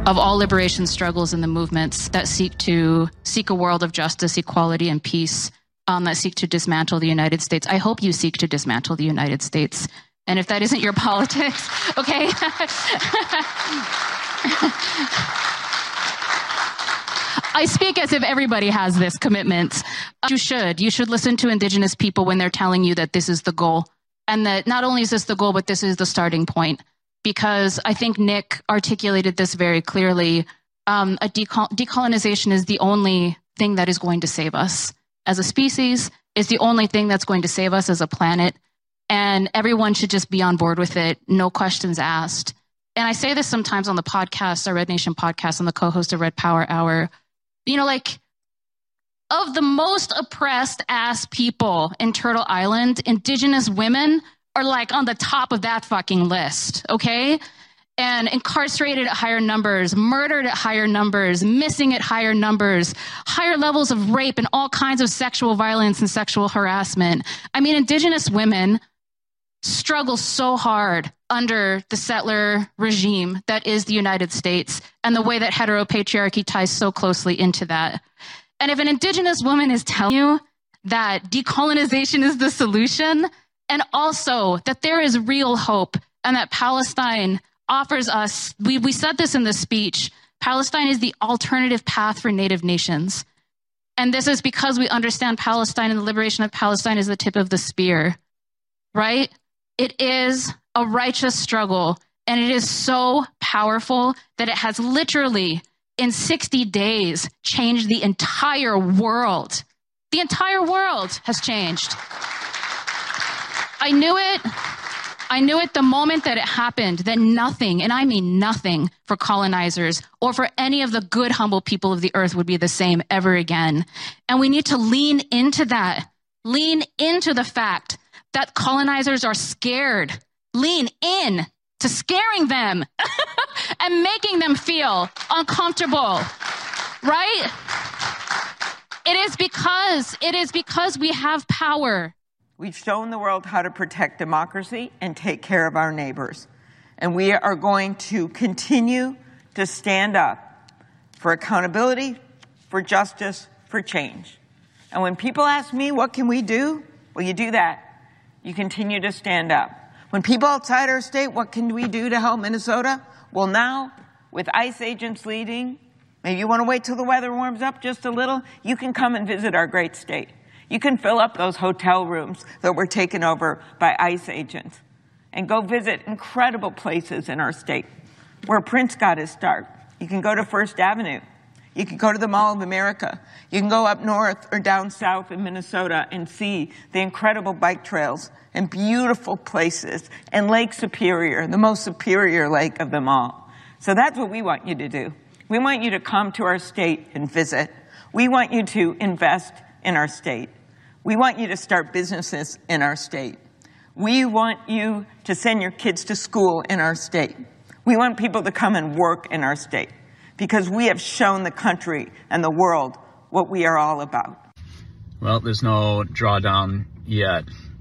of all liberation struggles and the movements that seek a world of justice, equality, and peace, that seek to dismantle the United States. I hope you seek to dismantle the United States. And if that isn't your politics, okay? I speak as if everybody has this commitment. You should listen to Indigenous people when they're telling you that this is the goal. And that not only is this the goal, but this is the starting point. Because I think Nick articulated this very clearly. Decolonization is the only thing that is going to save us as a species. It's the only thing that's going to save us as a planet. And everyone should just be on board with it. No questions asked. And I say this sometimes on the podcast, our Red Nation podcast, I'm the co-host of Red Power Hour. Of the most oppressed ass people in Turtle Island, Indigenous women are on the top of that fucking list, okay? And incarcerated at higher numbers, murdered at higher numbers, missing at higher numbers, higher levels of rape and all kinds of sexual violence and sexual harassment. I mean, Indigenous women struggle so hard under the settler regime that is the United States and the way that heteropatriarchy ties so closely into that. And if an Indigenous woman is telling you that decolonization is the solution, and also that there is real hope and that Palestine offers us, we said this in the speech, Palestine is the alternative path for Native nations. And this is because we understand Palestine and the liberation of Palestine is the tip of the spear, right? It is a righteous struggle, and it is so powerful that it has literally, in 60 days, changed the entire world. The entire world has changed. I knew it the moment that it happened, that nothing, and I mean nothing, for colonizers or for any of the good, humble people of the earth would be the same ever again. And we need to lean into that. Lean into the fact that colonizers are scared. Lean in to scaring them and making them feel uncomfortable, right? It is because we have power. We've shown the world how to protect democracy and take care of our neighbors. And we are going to continue to stand up for accountability, for justice, for change. And when people ask me, what can we do? Well, you do that. You continue to stand up. When people outside our state, what can we do to help Minnesota? Well, now, with ICE agents leading, maybe you want to wait till the weather warms up just a little, you can come and visit our great state. You can fill up those hotel rooms that were taken over by ICE agents and go visit incredible places in our state where Prince got his start. You can go to First Avenue. You can go to the Mall of America. You can go up north or down south in Minnesota and see the incredible bike trails and beautiful places and Lake Superior, the most superior lake of them all. So that's what we want you to do. We want you to come to our state and visit. We want you to invest in our state. We want you to start businesses in our state. We want you to send your kids to school in our state. We want people to come and work in our state because we have shown the country and the world what we are all about. Well, there's no drawdown yet.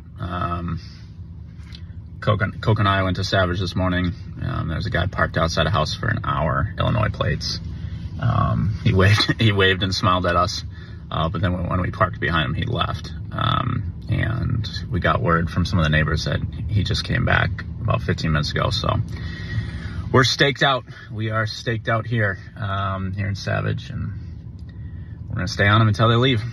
Coke and I went to Savage this morning. There was a guy parked outside a house for an hour, Illinois plates. He waved and smiled at us. But then when we parked behind him, he left. And we got word from some of the neighbors that he just came back about 15 minutes ago. So we're staked out. We are staked out here in Savage. And we're going to stay on them until they leave.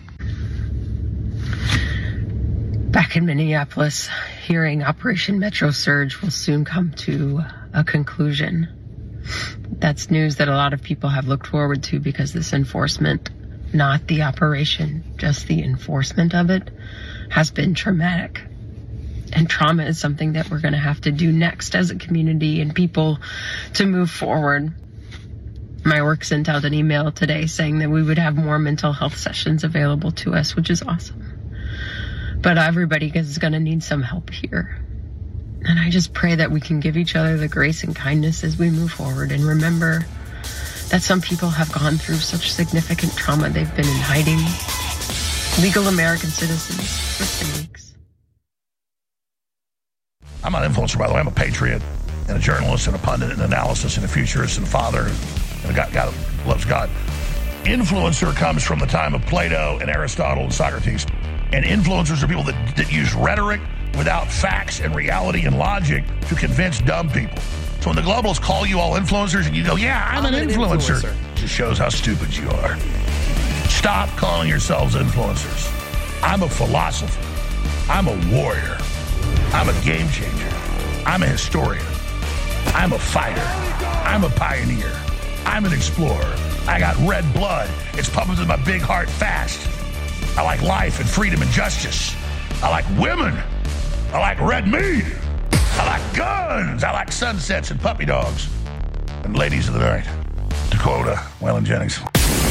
Back in Minneapolis, hearing Operation Metro Surge will soon come to a conclusion. That's news that a lot of people have looked forward to because this enforcement, not the operation, just the enforcement of it, has been traumatic. And trauma is something that we're going to have to do next as a community and people to move forward. My work sent out an email today saying that we would have more mental health sessions available to us, which is awesome. But everybody is going to need some help here. And I just pray that we can give each other the grace and kindness as we move forward and remember that some people have gone through such significant trauma. They've been in hiding, legal American citizens for 3 weeks. I'm not an influencer, by the way. I'm a patriot. and a journalist and a pundit and analysis and a futurist and a father and a guy who loves God. Influencer comes from the time of Plato and Aristotle and Socrates. And influencers are people that use rhetoric without facts and reality and logic to convince dumb people. So when the globalists call you all influencers and you go, yeah, I'm an influencer, it just shows how stupid you are. Stop calling yourselves influencers. I'm a philosopher. I'm a warrior. I'm a game changer. I'm a historian. I'm a fighter. I'm a pioneer. I'm an explorer. I got red blood. It's pumping in my big heart fast. I like life and freedom and justice. I like women. I like red meat. I like guns. I like sunsets and puppy dogs. And ladies of the night. Dakota Waylon Jennings.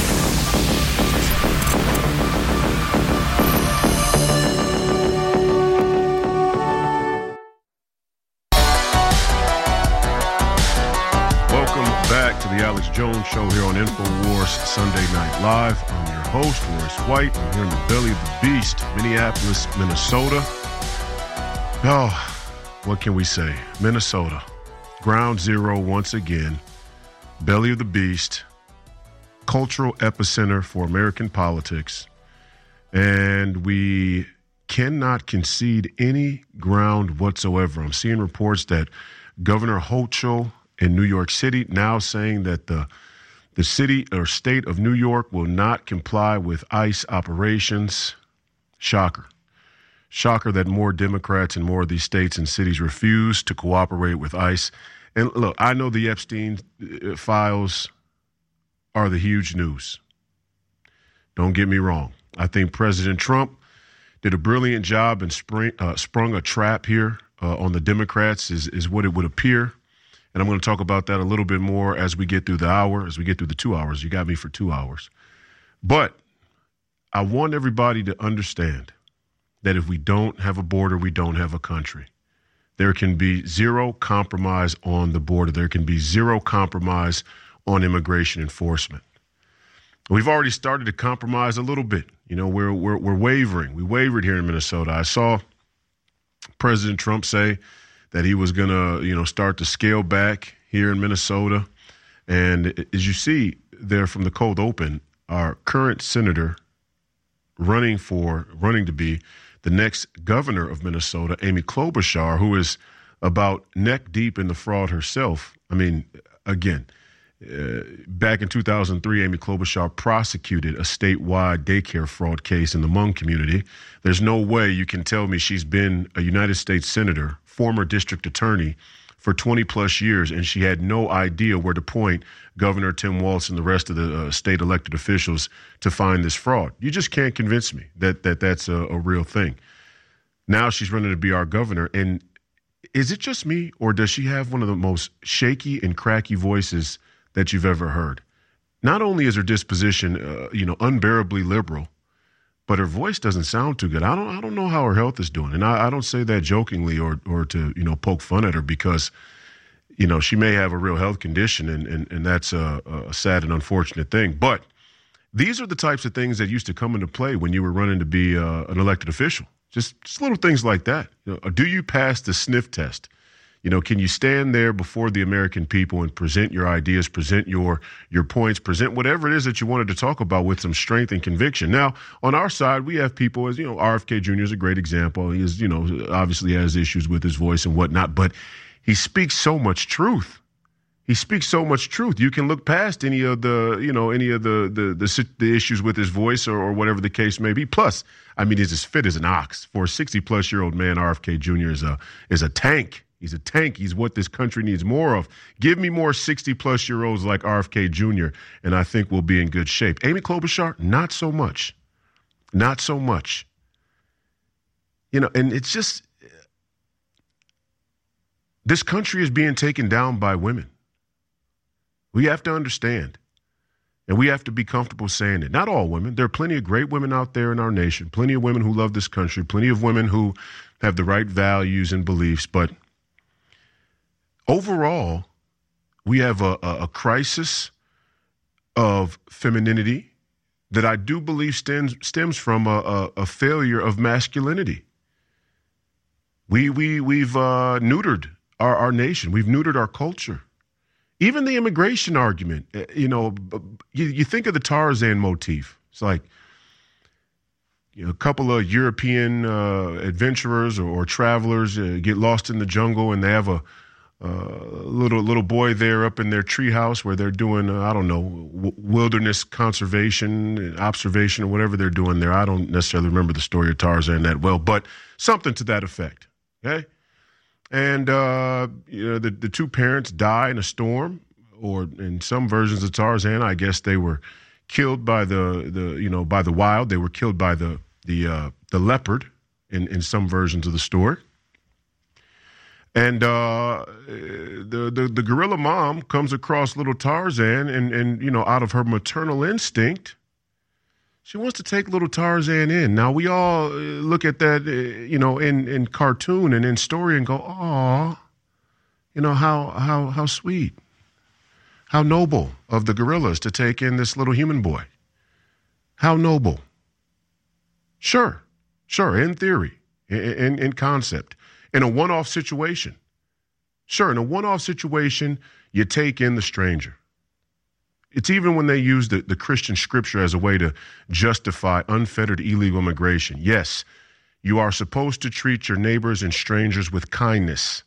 Welcome back to the Alex Jones Show here on InfoWars Sunday Night Live. I'm your host, Royce White. I'm here in the belly of the beast, Minneapolis, Minnesota. Oh, what can we say? Minnesota, ground zero once again, belly of the beast, cultural epicenter for American politics, and we cannot concede any ground whatsoever. I'm seeing reports that Governor Hochul in New York City now saying that the city or state of New York will not comply with ICE operations. Shocker. Shocker that more Democrats in more of these states and cities refuse to cooperate with ICE. And look, I know the Epstein files are the huge news. Don't get me wrong. I think President Trump did a brilliant job and sprung a trap here on the Democrats is what it would appear. And I'm going to talk about that a little bit more as we get through the hour, as we get through the 2 hours. You got me for 2 hours. But I want everybody to understand that if we don't have a border, we don't have a country. There can be zero compromise on the border. There can be zero compromise on immigration enforcement. We've already started to compromise a little bit. You know, we're wavering. We wavered here in Minnesota. I saw President Trump say that he was going to, start to scale back here in Minnesota. And as you see there from the cold open, our current senator running to be the next governor of Minnesota, Amy Klobuchar, who is about neck deep in the fraud herself. I mean, again, back in 2003, Amy Klobuchar prosecuted a statewide daycare fraud case in the Hmong community. There's no way you can tell me she's been a United States senator, former district attorney for 20 plus years, and she had no idea where to point Governor Tim Walz and the rest of the state elected officials to find this fraud. You just can't convince me that that's a real thing. Now she's running to be our governor, and is it just me, or does she have one of the most shaky and cracky voices that you've ever heard? Not only is her disposition, unbearably liberal, but her voice doesn't sound too good. I don't know how her health is doing, and I don't say that jokingly or to poke fun at her because she may have a real health condition, and that's a sad and unfortunate thing. But these are the types of things that used to come into play when you were running to be an elected official. Just little things like that. Do you pass the sniff test? Can you stand there before the American people and present your ideas, present your points, present whatever it is that you wanted to talk about with some strength and conviction? Now, on our side, we have people as, RFK Jr. is a great example. He is, obviously has issues with his voice and whatnot, but he speaks so much truth. He speaks so much truth. You can look past any of the issues with his voice or whatever the case may be. Plus, I mean, he's as fit as an ox. For a 60-plus-year-old man, RFK Jr. is a tank. He's a tank. He's what this country needs more of. Give me more 60-plus-year-olds like RFK Jr., and I think we'll be in good shape. Amy Klobuchar, not so much. Not so much. And it's just, this country is being taken down by women. We have to understand, and we have to be comfortable saying it. Not all women. There are plenty of great women out there in our nation, plenty of women who love this country, plenty of women who have the right values and beliefs, but overall, we have a crisis of femininity that I do believe stems from a failure of masculinity. We've neutered our nation. We've neutered our culture. Even the immigration argument, you think of the Tarzan motif. It's like, a couple of European adventurers or travelers get lost in the jungle, and they have a little boy there up in their treehouse where they're doing, wilderness conservation, observation, or whatever they're doing there. I don't necessarily remember the story of Tarzan that well, but something to that effect. Okay. And, the two parents die in a storm, or in some versions of Tarzan, I guess they were killed by by the wild. They were killed by the leopard in some versions of the story. And the gorilla mom comes across little Tarzan and out of her maternal instinct, she wants to take little Tarzan in. Now, we all look at that, in cartoon and in story and go, "Aw, how sweet, how noble of the gorillas to take in this little human boy. How noble." Sure, in theory, in concept. In a one-off situation. Sure, in a one-off situation, you take in the stranger. It's even when they use the Christian scripture as a way to justify unfettered illegal immigration. Yes, you are supposed to treat your neighbors and strangers with kindness.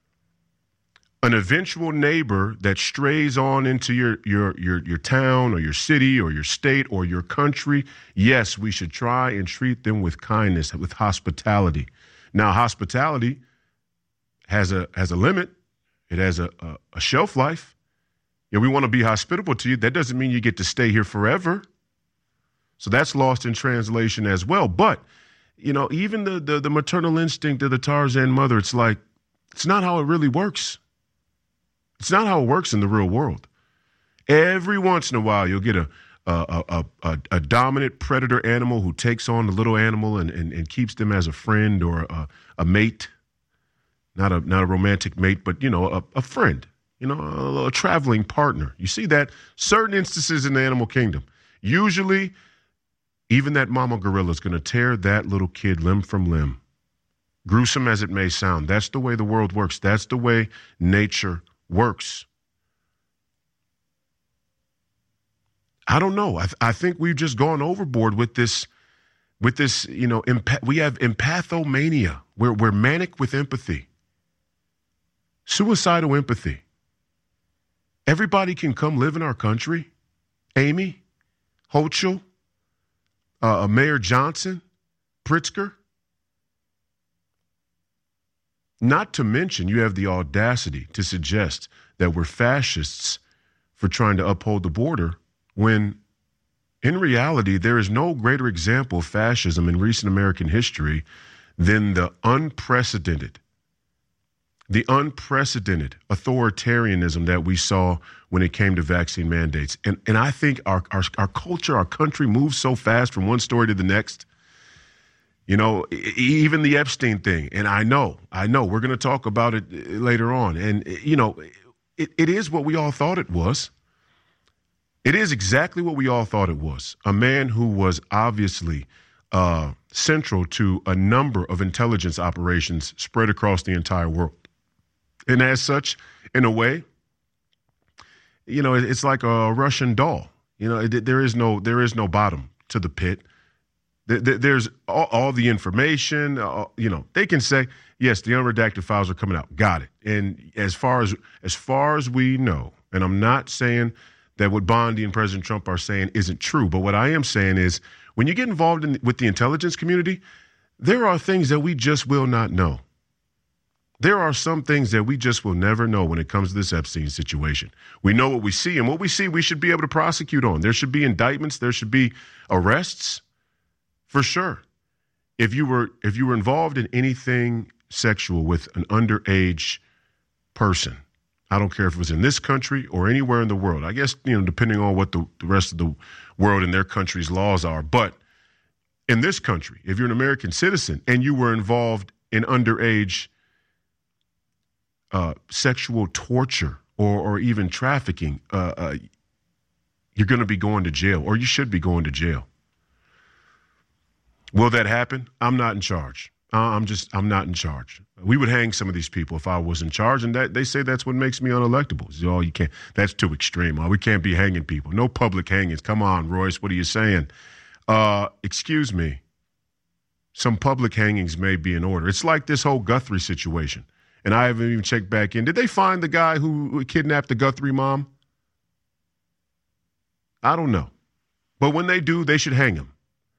An eventual neighbor that strays on into your town or your city or your state or your country, yes, we should try and treat them with kindness, with hospitality. Now, hospitality has a limit. It has a shelf life. We want to be hospitable to you. That doesn't mean you get to stay here forever. So that's lost in translation as well. But, even the maternal instinct of the Tarzan mother, it's like, it's not how it really works. It's not how it works in the real world. Every once in a while, you'll get a dominant predator animal who takes on the little animal and keeps them as a friend or a mate, not a romantic mate, but, a friend, a traveling partner. You see that certain instances in the animal kingdom. Usually, even that mama gorilla is going to tear that little kid limb from limb. Gruesome as it may sound, that's the way the world works. That's the way nature works. I don't know. I think we've just gone overboard with this, we have empathomania. We're manic with empathy. Suicidal empathy. Everybody can come live in our country. Amy, Hochul, Mayor Johnson, Pritzker. Not to mention, you have the audacity to suggest that we're fascists for trying to uphold the border, when in reality, there is no greater example of fascism in recent American history than the unprecedented authoritarianism that we saw when it came to vaccine mandates. And I think our culture, our country moves so fast from one story to the next. Even the Epstein thing. And I know, we're going to talk about it later on. And, it is what we all thought it was. It is exactly what we all thought it was. A man who was obviously central to a number of intelligence operations spread across the entire world. And as such, in a way, it's like a Russian doll. There is no bottom to the pit. There's all the information, they can say, yes, the unredacted files are coming out. Got it. And as far as we know, and I'm not saying that what Bondi and President Trump are saying isn't true, but what I am saying is, when you get involved with the intelligence community, there are things that we just will not know. There are some things that we just will never know when it comes to this Epstein situation. We know what we see, and what we see, we should be able to prosecute on. There should be indictments. There should be arrests. For sure. If you were involved in anything sexual with an underage person, I don't care if it was in this country or anywhere in the world. I guess, depending on what the rest of the world and their country's laws are. But in this country, if you're an American citizen and you were involved in underage sexual torture or even trafficking, you're going to be going to jail, or you should be going to jail. Will that happen? I'm not in charge. I'm not in charge. We would hang some of these people if I was in charge, and that they say that's what makes me unelectable. Oh, you can't. That's too extreme. Oh, we can't be hanging people. No public hangings. Come on, Royce. What are you saying? Excuse me. Some public hangings may be in order. It's like this whole Guthrie situation, and I haven't even checked back in. Did they find the guy who kidnapped the Guthrie mom? I don't know. But when they do, they should hang him.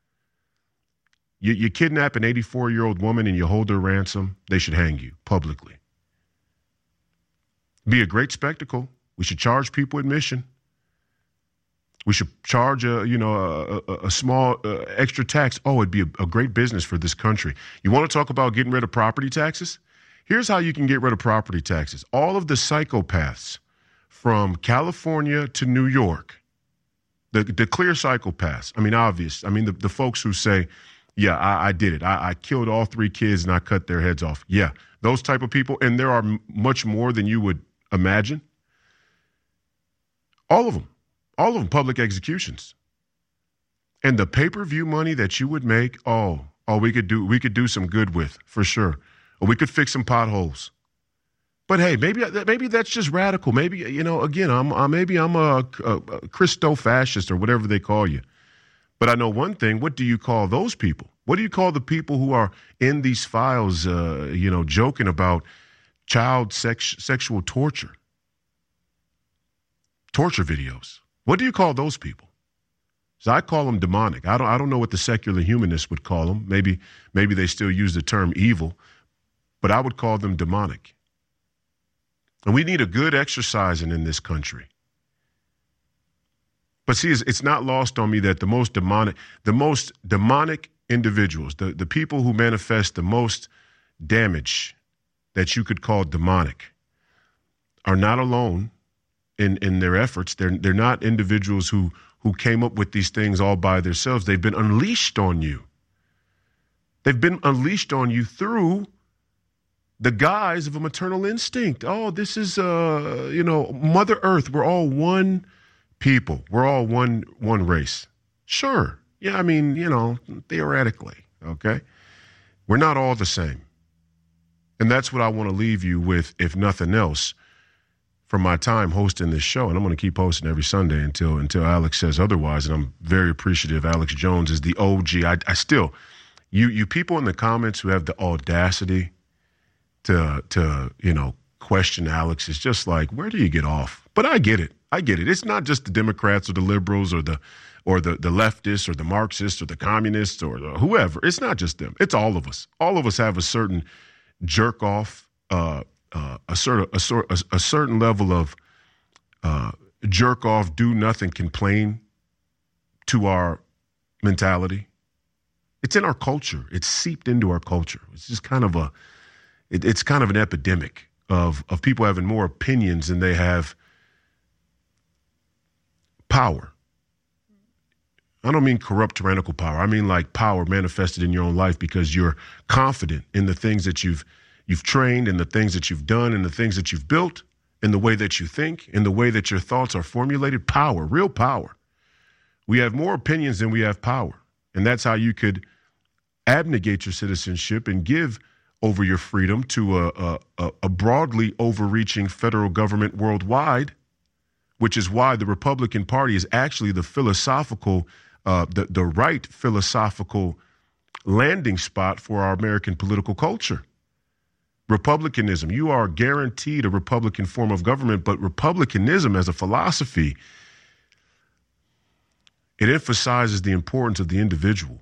You kidnap an 84-year-old woman and you hold her ransom, they should hang you publicly. Be a great spectacle. We should charge people admission. We should charge a small extra tax. Oh, it'd be a great business for this country. You want to talk about getting rid of property taxes? Here's how you can get rid of property taxes. All of the psychopaths from California to New York, the clear psychopaths. I mean, obvious. I mean, the folks who say, yeah, I did it. I killed all 3 kids and I cut their heads off. Yeah, those type of people. And there are much more than you would imagine. All of them, public executions. And the pay-per-view money that you would make, we could do some good with, for sure. Or we could fix some potholes. But hey, maybe that's just radical. Maybe, again, I'm a Christo-fascist or whatever they call you. But I know one thing. What do you call those people? What do you call the people who are in these files, joking about child sexual torture videos? What do you call those people? So I call them demonic. I don't know what the secular humanists would call them. Maybe they still use the term evil, but I would call them demonic. And we need a good exercising in this country. But see, it's not lost on me that the most demonic individuals, the people who manifest the most damage that you could call demonic, are not alone in their efforts. They're not individuals who came up with these things all by themselves. They've been unleashed on you. They've been unleashed on you through the guise of a maternal instinct. Oh, this is Mother Earth. We're all one people. We're all one race. Sure. Yeah, I mean, theoretically, okay? We're not all the same. And that's what I want to leave you with, if nothing else, from my time hosting this show. And I'm going to keep hosting every Sunday until Alex says otherwise. And I'm very appreciative. Alex Jones is the OG. I still, you people in the comments who have the audacity to question Alex, is just like, where do you get off? But I get it. It's not just the Democrats or the liberals or the leftists or the Marxists or the communists or whoever. It's not just them. It's all of us. All of us have a certain jerk off, a certain level of jerk off, do nothing, complain to our mentality. It's in our culture. It's seeped into our culture. It's just kind of an epidemic of people having more opinions than they have power. I don't mean corrupt tyrannical power. I mean like power manifested in your own life because you're confident in the things that you've trained, in the things that you've done, in the things that you've built, in the way that you think, in the way that your thoughts are formulated. Power, real power. We have more opinions than we have power. And that's how you could abnegate your citizenship and give over your freedom to a broadly overreaching federal government worldwide, which is why the Republican Party is actually the philosophical, the right philosophical landing spot for our American political culture. Republicanism, you are guaranteed a Republican form of government, but Republicanism as a philosophy, it emphasizes the importance of the individual.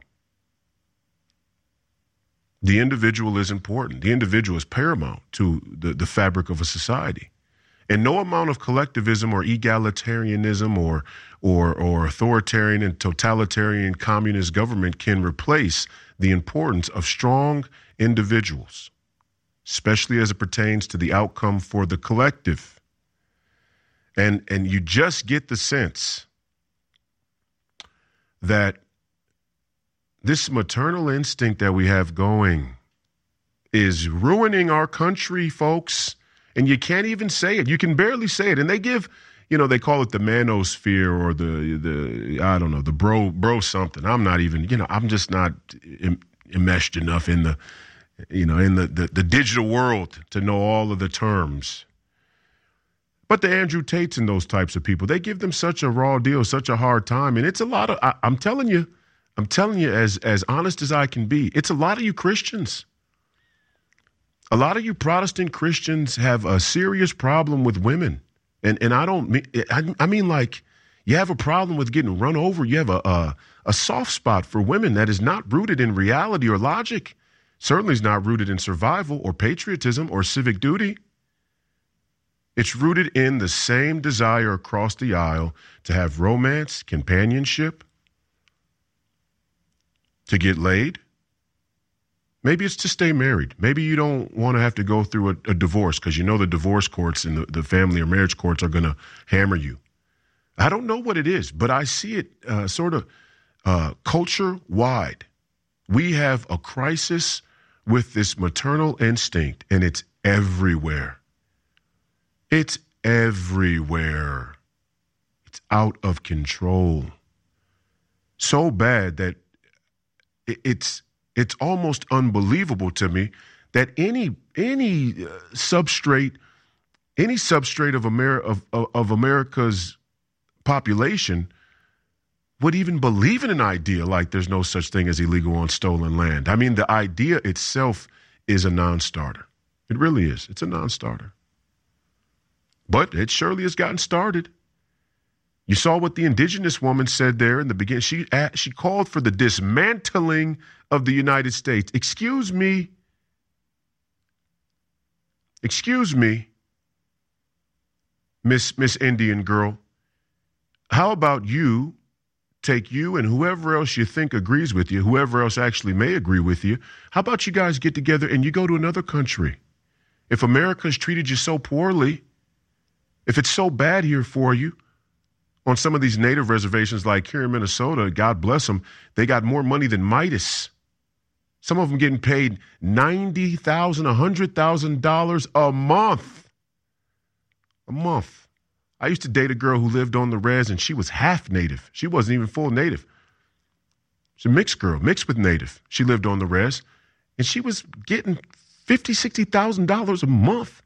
The individual is important. The individual is paramount to the fabric of a society. And no amount of collectivism or egalitarianism or authoritarian and totalitarian communist government can replace the importance of strong individuals, especially as it pertains to the outcome for the collective. And you just get the sense that this maternal instinct that we have going is ruining our country, folks. And you can't even say it. You can barely say it. And they give, they call it the manosphere or the I don't know, the bro something. I'm not even, I'm just not enmeshed enough in in the digital world to know all of the terms. But the Andrew Tates and those types of people, they give them such a raw deal, such a hard time. And it's a lot of, I'm telling you, as honest as I can be, it's a lot of you Christians. A lot of you Protestant Christians have a serious problem with women. And I don't mean, I mean like you have a problem with getting run over. You have a soft spot for women that is not rooted in reality or logic. Certainly is not rooted in survival or patriotism or civic duty. It's rooted in the same desire across the aisle to have romance, companionship, to get laid. Maybe it's to stay married. Maybe you don't want to have to go through a divorce because you know the divorce courts and the family or marriage courts are going to hammer you. I don't know what it is, but I see it sort of culture-wide. We have a crisis with this maternal instinct, and it's everywhere. It's everywhere. It's out of control. So bad that it's almost unbelievable to me that any substrate of America's population would even believe in an idea like there's no such thing as illegal on stolen land. I mean, the idea itself is a non-starter. It really is. It's a non-starter. But it surely has gotten started. You saw what the indigenous woman said there in the beginning. She called for the dismantling of the United States. Excuse me, Miss Indian girl. How about you take you and whoever else you think agrees with you, whoever else actually may agree with you, how about you guys get together and you go to another country? If America has treated you so poorly, if it's so bad here for you, on some of these native reservations like here in Minnesota, God bless them, they got more money than Midas. Some of them getting paid $90,000, $100,000 a month. A month. I used to date a girl who lived on the res, and she was half native. She wasn't even full native. She's a mixed girl, mixed with native. She lived on the res, and she was getting $50,000, $60,000 a month.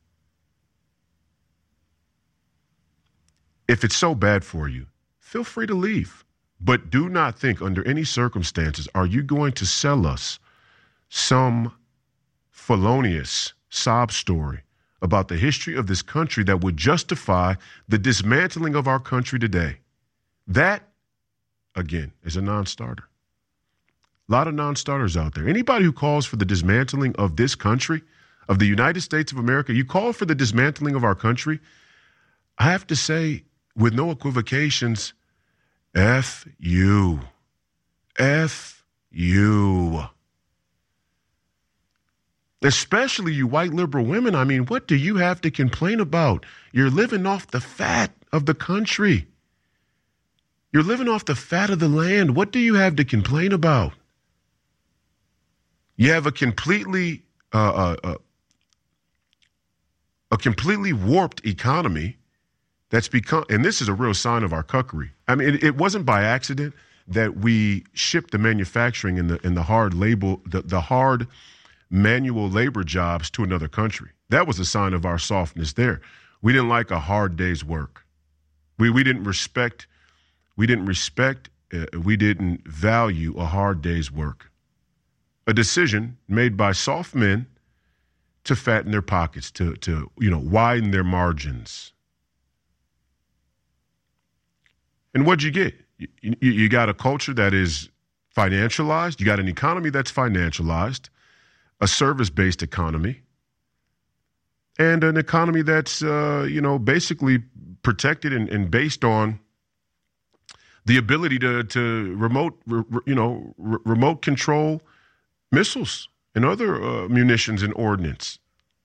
If it's so bad for you, feel free to leave. But do not think under any circumstances are you going to sell us some felonious sob story about the history of this country that would justify the dismantling of our country today. That, again, is a non-starter. A lot of non-starters out there. Anybody who calls for the dismantling of this country, of the United States of America, you call for the dismantling of our country, I have to say, with no equivocations, F you. F you. Especially you white liberal women. I mean, what do you have to complain about? You're living off the fat of the country. You're living off the fat of the land. What do you have to complain about? You have a completely warped economy that's become, and this is a real sign of our cuckery. I mean, it wasn't by accident that we shipped the manufacturing and the hard hard manual labor jobs to another country. That was a sign of our softness there. We didn't like a hard day's work. We didn't value a hard day's work. A decision made by soft men to fatten their pockets, to widen their margins. And what'd you get? You got a culture that is financialized. You got an economy that's financialized, a service-based economy, and an economy that's, basically protected and based on the ability to remote control missiles and other munitions and ordnance.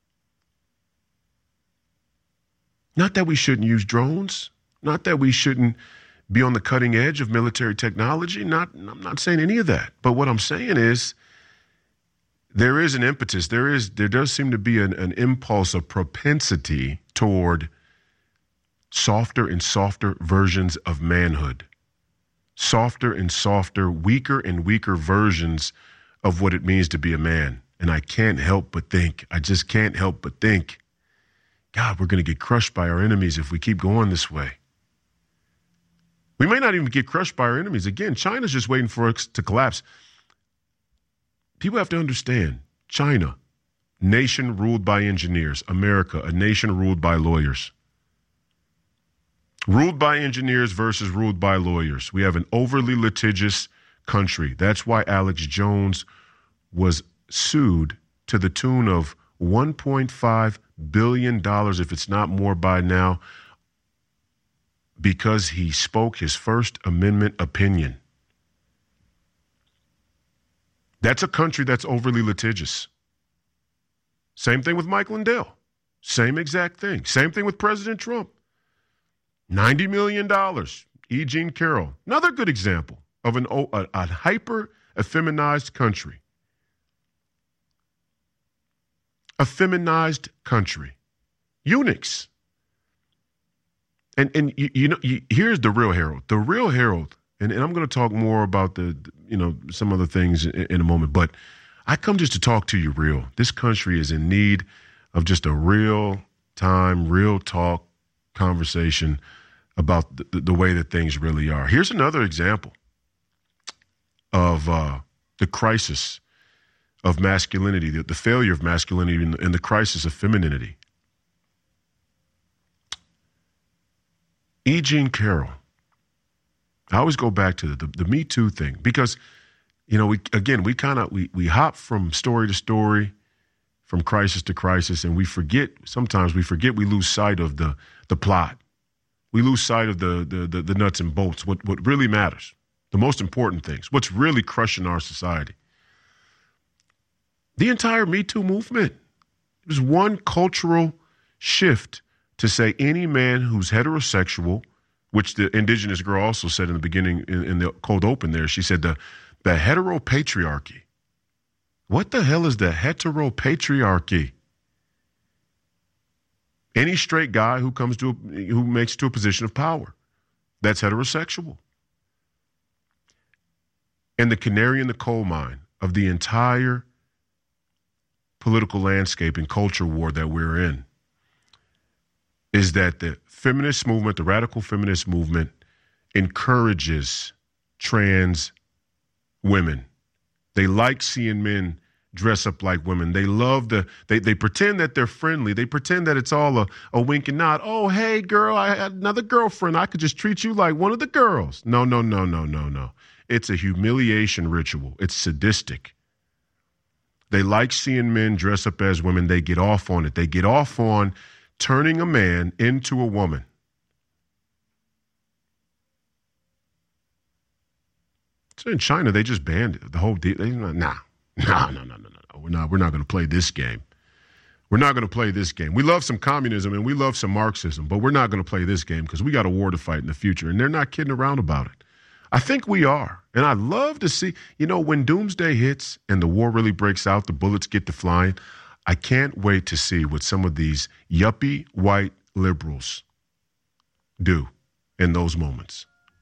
Not that we shouldn't use drones. Not that we shouldn't be on the cutting edge of military technology. I'm not saying any of that. But what I'm saying is there is an impetus. There does seem to be an impulse, a propensity toward softer and softer versions of manhood. Softer and softer, weaker and weaker versions of what it means to be a man. And I can't help but think, I just can't help but think, God, we're going to get crushed by our enemies if we keep going this way. We may not even get crushed by our enemies. Again, China's just waiting for us to collapse. People have to understand, China, nation ruled by engineers. America, a nation ruled by lawyers. Ruled by engineers versus ruled by lawyers. We have an overly litigious country. That's why Alex Jones was sued to the tune of $1.5 billion, if it's not more by now, because he spoke his First Amendment opinion. That's a country that's overly litigious. Same thing with Mike Lindell. Same exact thing. Same thing with President Trump. $90 million. E. Jean Carroll. Another good example of a hyper-effeminized country. A feminized country. Eunuchs. And here's the real Herald. The real Herald, and I'm going to talk more about some other things in a moment, but I come just to talk to you real. This country is in need of just a real time, real talk conversation about the way that things really are. Here's another example of the crisis of masculinity, the failure of masculinity and the crisis of femininity. E. Jean Carroll. I always go back to the Me Too thing because, we hop from story to story, from crisis to crisis, and we lose sight of the plot. We lose sight of the nuts and bolts, what really matters, the most important things, what's really crushing our society. The entire Me Too movement was one cultural shift to say any man who's heterosexual, which the indigenous girl also said in the beginning in the cold open there, she said the heteropatriarchy. What the hell is the heteropatriarchy? Any straight guy who makes it to a position of power, that's heterosexual. And the canary in the coal mine of the entire political landscape and culture war that we're in is that the feminist movement, the radical feminist movement, encourages trans women. They like seeing men dress up like women. They love they pretend that they're friendly. They pretend that it's all a wink and nod. Oh, hey, girl, I had another girlfriend. I could just treat you like one of the girls. No. It's a humiliation ritual. It's sadistic. They like seeing men dress up as women. They get off on it. They get off on turning a man into a woman. So in China, they just banned it. The whole deal. No. We're not going to play this game. We're not going to play this game. We love some communism and we love some Marxism, but we're not going to play this game because we got a war to fight in the future, and they're not kidding around about it. I think we are. And I'd love to see, when doomsday hits and the war really breaks out, the bullets get to flying, I can't wait to see what some of these yuppie white liberals do in those moments.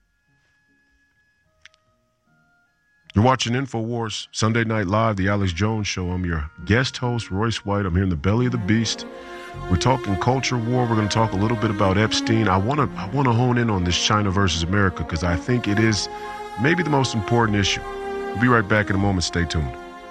You're watching InfoWars, Sunday Night Live, the Alex Jones Show. I'm your guest host, Royce White. I'm here in the belly of the beast. We're talking culture war. We're going to talk a little bit about Epstein. I want to hone in on this China versus America because I think it is maybe the most important issue. We'll be right back in a moment. Stay tuned.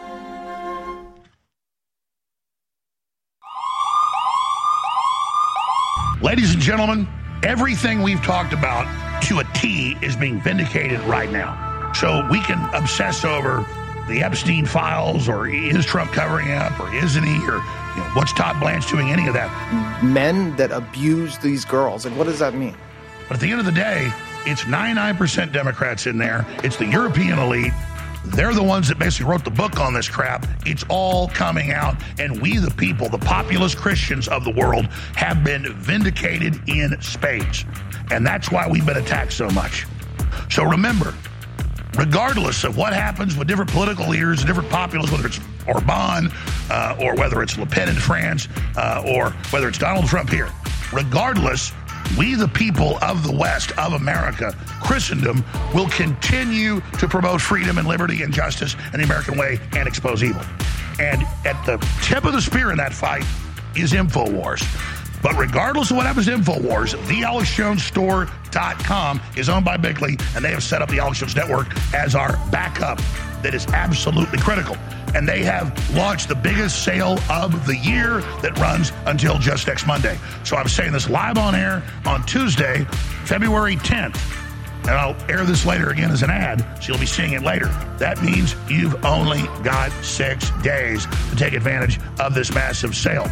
Ladies and gentlemen, everything we've talked about to a T is being vindicated right now. So we can obsess over the Epstein files, or is Trump covering up, or isn't he, or what's Todd Blanche doing, any of that. Men that abuse these girls, like what does that mean? But at the end of the day, it's 99% Democrats in there. It's the European elite. They're the ones that basically wrote the book on this crap. It's all coming out, and we the people, the populist Christians of the world, have been vindicated in spades. And that's why we've been attacked so much. So remember, regardless of what happens with different political leaders and different populists, whether it's Orban or whether it's Le Pen in France or whether it's Donald Trump here, regardless, we the people of the West, of America, Christendom, will continue to promote freedom and liberty and justice and the American way and expose evil. And at the tip of the spear in that fight is InfoWars. But regardless of what happens to InfoWars, theAlexJonesStore.com is owned by Bickley, and they have set up the Alex Jones Network as our backup that is absolutely critical. And they have launched the biggest sale of the year that runs until just next Monday. So I'm saying this live on air on Tuesday, February 10th. And I'll air this later again as an ad, so you'll be seeing it later. That means you've only got 6 days to take advantage of this massive sale.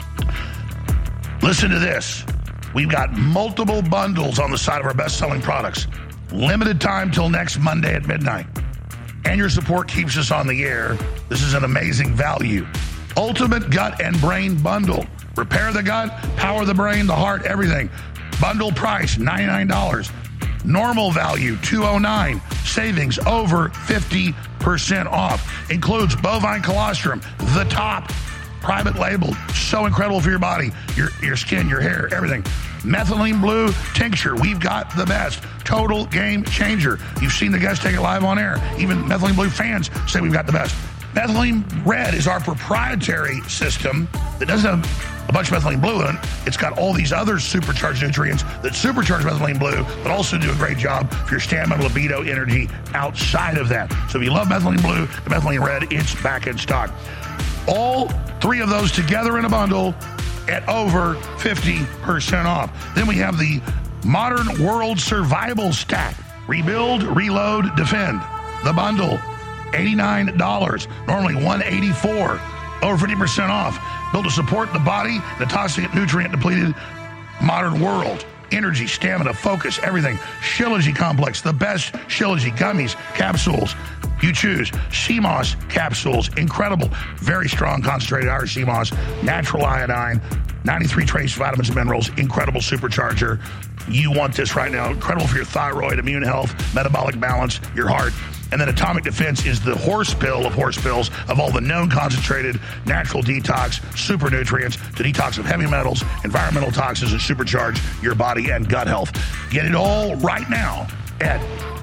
Listen to this. We've got multiple bundles on the side of our best-selling products. Limited time till next Monday at midnight. And your support keeps us on the air. This is an amazing value. Ultimate Gut and Brain Bundle. Repair the gut, power the brain, the heart, everything. Bundle price, $99. Normal value, $209. Savings over 50% off. Includes bovine colostrum, the top. Private label, so incredible for your body, your skin, your hair, everything. Methylene Blue tincture, we've got the best. Total game changer. You've seen the guys take it live on air. Even Methylene Blue fans say we've got the best. Methylene Red is our proprietary system that doesn't have a bunch of methylene blue in it. It's got all these other supercharged nutrients that supercharge methylene blue, but also do a great job for your stamina, libido, energy outside of that. So if you love methylene blue and methylene red, it's back in stock. All 3 of those together in a bundle at over 50% off. Then we have the Modern World Survival Stack. Rebuild, Reload, Defend. The bundle, $89. Normally $184. Over 50% off. Built to support the body, the toxic, nutrient-depleted modern world. Energy, stamina, focus, everything. Shilajit Complex, the best Shilajit gummies, capsules. You choose. Sea moss capsules, incredible. Very strong concentrated Irish sea moss. Natural iodine, 93 trace vitamins and minerals. Incredible supercharger. You want this right now. Incredible for your thyroid, immune health, metabolic balance, your heart. And then Atomic Defense is the horse pill of horse pills of all the known concentrated natural detox, super nutrients to detox of heavy metals, environmental toxins, and supercharge your body and gut health. Get it all right now at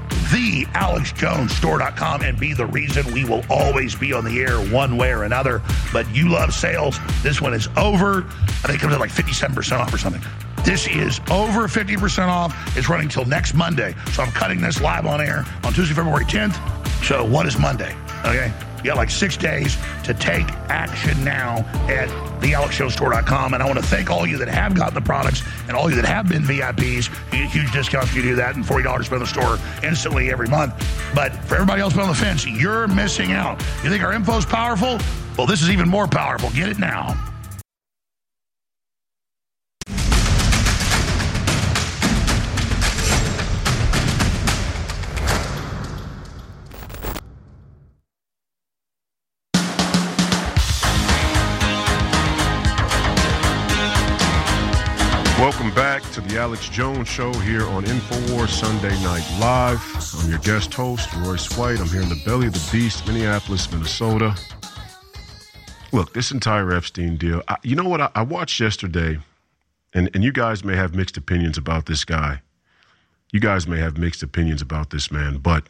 theAlexJonesStore.com and be the reason we will always be on the air one way or another. But you love sales. This one is over. I think it comes at like 57% off or something. This is over 50% off. It's running till next Monday. So I'm cutting this live on air on Tuesday, February 10th. So what is Monday? Okay. You got like 6 days to take action now at theAlexJonesStore.com. And I want to thank all you that have gotten the products and all you that have been VIPs. You get huge discounts if you do that and $40 spent on the store instantly every month. But for everybody else on the fence, you're missing out. You think our info is powerful? Well, this is even more powerful. Get it now. Welcome back to the Alex Jones Show here on InfoWars Sunday Night Live. I'm your guest host, Royce White. I'm here in the belly of the beast, Minneapolis, Minnesota. Look, this entire Epstein deal, you know what? I watched yesterday, and you guys may have mixed opinions about this guy. You guys may have mixed opinions about this man, but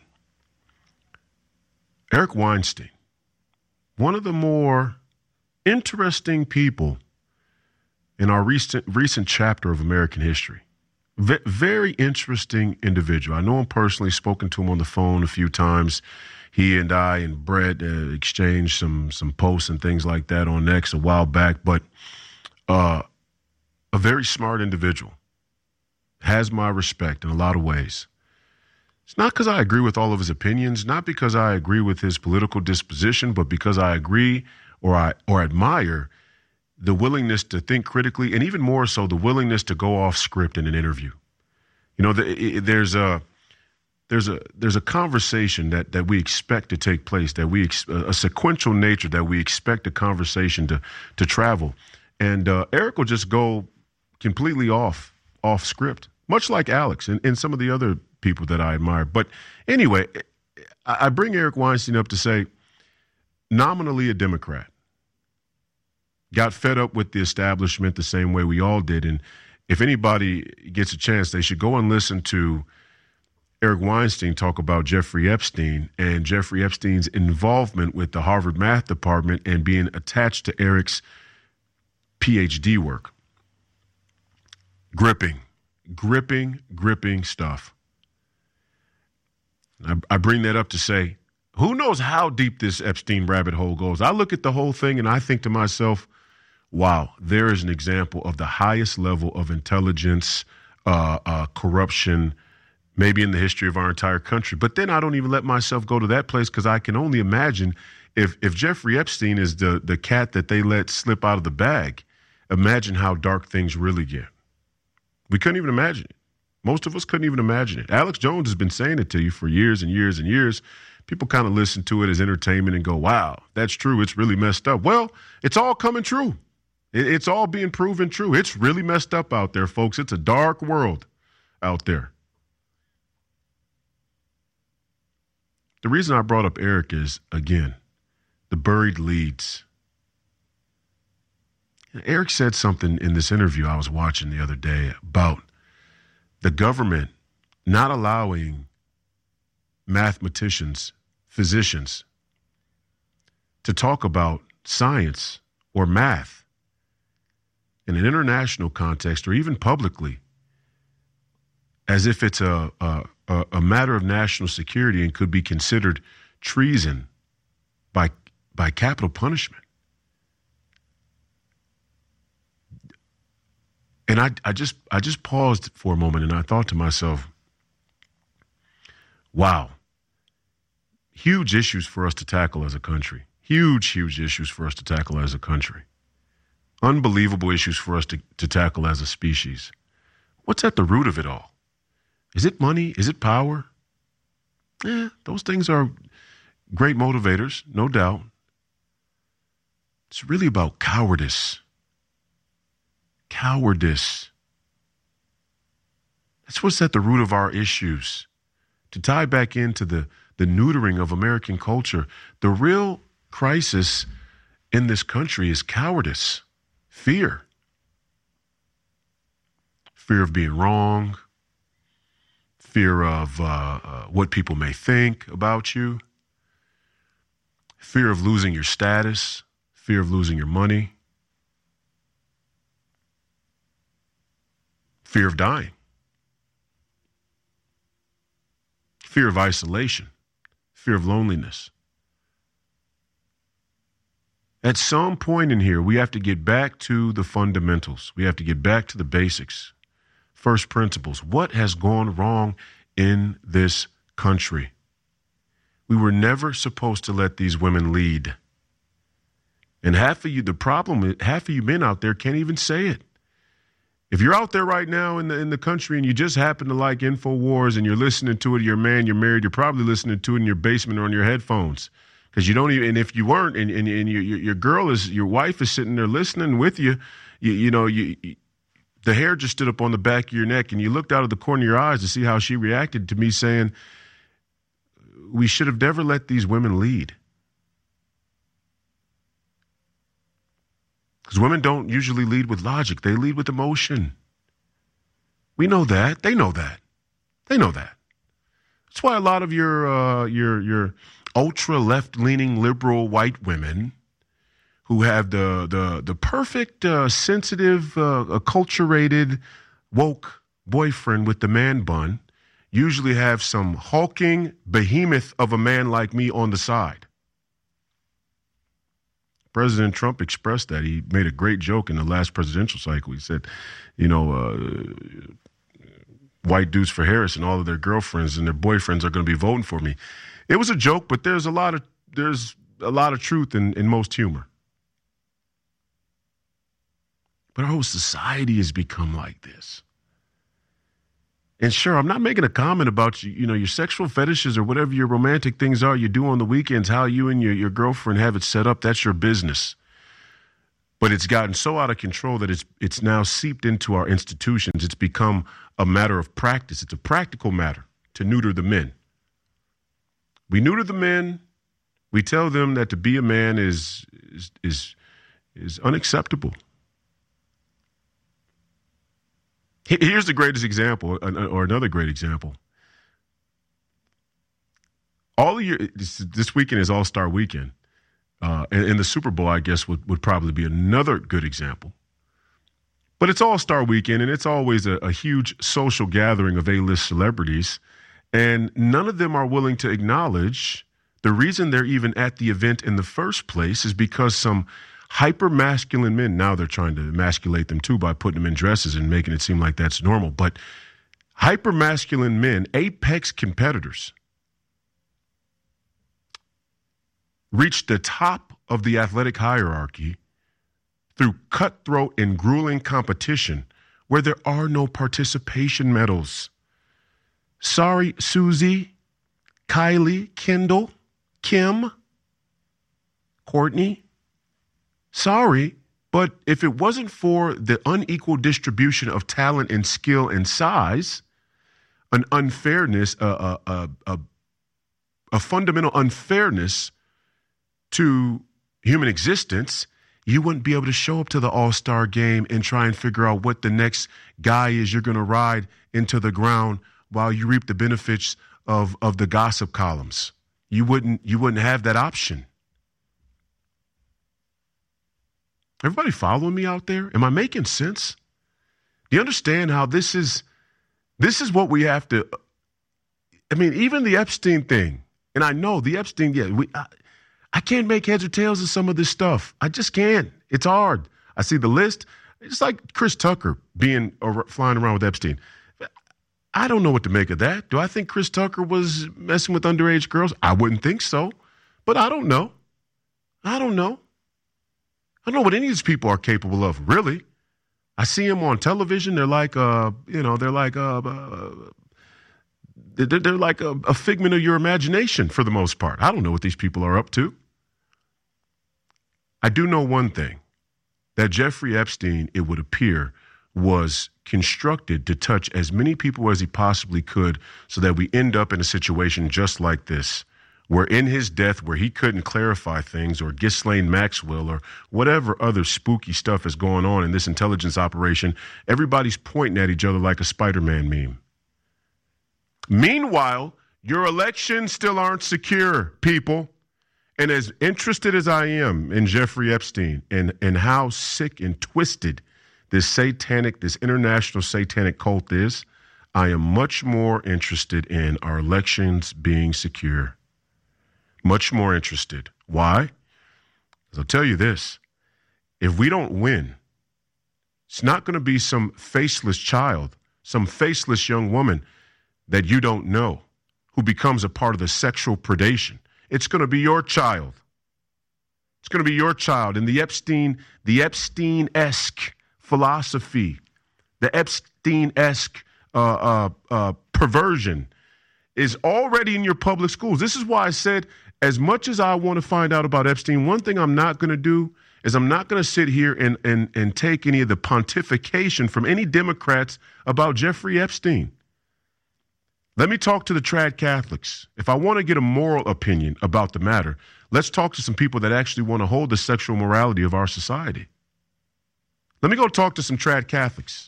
Eric Weinstein, one of the more interesting people in our recent chapter of American history. Very interesting individual. I know him personally, spoken to him on the phone a few times. He and I and Brett exchanged some posts and things like that on X a while back, but a very smart individual. Has my respect in a lot of ways. It's not because I agree with all of his opinions, not because I agree with his political disposition, but because I agree or admire the willingness to think critically, and even more so, the willingness to go off script in an interview. You know, there's a conversation that we expect to take place, a sequential nature that we expect a conversation to travel, and Eric will just go completely off script, much like Alex and some of the other people that I admire. But anyway, I bring Eric Weinstein up to say, nominally a Democrat. Got fed up with the establishment the same way we all did. And if anybody gets a chance, they should go and listen to Eric Weinstein talk about Jeffrey Epstein and Jeffrey Epstein's involvement with the Harvard Math Department and being attached to Eric's PhD work. Gripping stuff. I bring that up to say, who knows how deep this Epstein rabbit hole goes? I look at the whole thing and I think to myself, wow, there is an example of the highest level of intelligence, corruption, maybe in the history of our entire country. But then I don't even let myself go to that place because I can only imagine if Jeffrey Epstein is the cat that they let slip out of the bag, imagine how dark things really get. We couldn't even imagine it. Most of us couldn't even imagine it. Alex Jones has been saying it to you for years and years and years. People kind of listen to it as entertainment and go, wow, that's true. It's really messed up. Well, it's all coming true. It's all being proven true. It's really messed up out there, folks. It's a dark world out there. The reason I brought up Eric is, again, the buried leads. Eric said something in this interview I was watching the other day about the government not allowing mathematicians, physicians, to talk about science or math in an international context or even publicly as if it's a matter of national security and could be considered treason by capital punishment. And I just paused for a moment and I thought to myself, wow, huge issues for us to tackle as a country. Huge issues for us to tackle as a country. Unbelievable issues for us to tackle as a species. What's at the root of it all? Is it money? Is it power? Yeah, those things are great motivators, no doubt. It's really about cowardice. Cowardice. That's what's at the root of our issues. To tie back into the neutering of American culture, the real crisis in this country is cowardice, fear. Fear of being wrong, fear of what people may think about you, fear of losing your status, fear of losing your money, fear of dying, fear of isolation, fear of loneliness. At some point in here, we have to get back to the fundamentals. We have to get back to the basics. First principles. What has gone wrong in this country? We were never supposed to let these women lead. And half of you men out there can't even say it. If you're out there right now in the country and you just happen to like InfoWars and you're listening to it, you're a man, you're married, you're probably listening to it in your basement or on your headphones. Because you don't even, and if you weren't, and your wife is sitting there listening with you, the hair just stood up on the back of your neck and you looked out of the corner of your eyes to see how she reacted to me saying, we should have never let these women lead. Because women don't usually lead with logic. They lead with emotion. We know that. They know that. They know that. That's why a lot of your ultra left-leaning liberal white women who have the perfect, sensitive, acculturated, woke boyfriend with the man bun usually have some hulking behemoth of a man like me on the side. President Trump expressed that. He made a great joke in the last presidential cycle. He said, white dudes for Harris and all of their girlfriends and their boyfriends are going to be voting for me. It was a joke, but there's a lot of truth in most humor. But our whole society has become like this. And sure, I'm not making a comment about your sexual fetishes or whatever your romantic things are you do on the weekends, how you and your girlfriend have it set up. That's your business. But it's gotten so out of control that it's now seeped into our institutions. It's become a matter of practice. It's a practical matter to neuter the men. We neuter the men. We tell them that to be a man is unacceptable. Here's the greatest example, or another great example. all of your this weekend is All-Star Weekend, and the Super Bowl, I guess, would probably be another good example. But it's All-Star Weekend, and it's always a huge social gathering of A-list celebrities, and none of them are willing to acknowledge the reason they're even at the event in the first place is because some hyper-masculine men, now they're trying to emasculate them too by putting them in dresses and making it seem like that's normal, but hyper-masculine men, apex competitors, reached the top of the athletic hierarchy through cutthroat and grueling competition where there are no participation medals. Sorry, Susie, Kylie, Kendall, Kim, Courtney. Sorry, but if it wasn't for the unequal distribution of talent and skill and size, an unfairness, a fundamental unfairness to human existence, you wouldn't be able to show up to the All-Star game and try and figure out what the next guy is you're going to ride into the ground while you reap the benefits of the gossip columns. You wouldn't have that option. Everybody following me out there? Am I making sense? Do you understand how this is what we have to, I mean, even the Epstein thing, and I know the Epstein, I can't make heads or tails of some of this stuff. I just can't. It's hard. I see the list. It's like Chris Tucker flying around with Epstein. I don't know what to make of that. Do I think Chris Tucker was messing with underage girls? I wouldn't think so, but I don't know. I don't know what any of these people are capable of, really. I see them on television. They're like, they're like a figment of your imagination for the most part. I don't know what these people are up to. I do know one thing, that Jeffrey Epstein, it would appear, was constructed to touch as many people as he possibly could so that we end up in a situation just like this, where in his death, where he couldn't clarify things or Ghislaine Maxwell or whatever other spooky stuff is going on in this intelligence operation, everybody's pointing at each other like a Spider-Man meme. Meanwhile, your elections still aren't secure, people. And as interested as I am in Jeffrey Epstein and how sick and twisted this international satanic cult is, I am much more interested in our elections being secure. Much more interested. Why? Because I'll tell you this. If we don't win, it's not going to be some faceless child, some faceless young woman that you don't know who becomes a part of the sexual predation. It's going to be your child. It's going to be your child. And the Epstein-esque philosophy, the Epstein-esque perversion is already in your public schools. This is why I said, as much as I want to find out about Epstein, one thing I'm not going to do is I'm not going to sit here and take any of the pontification from any Democrats about Jeffrey Epstein. Let me talk to the trad Catholics. If I want to get a moral opinion about the matter, let's talk to some people that actually want to hold the sexual morality of our society. Let me go talk to some trad Catholics